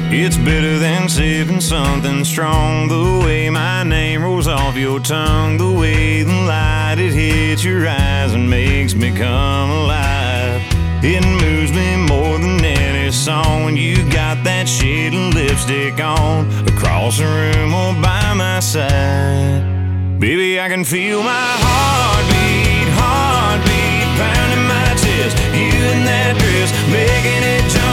It's better than sipping something strong. The way my name rolls off your tongue, the way the light it hits your eyes and makes me come alive. It moves me more than any song when you got that shade of lipstick on, across the room or by my side. Baby, I can feel my heartbeat, heartbeat pounding my chest. You in that dress, making it jump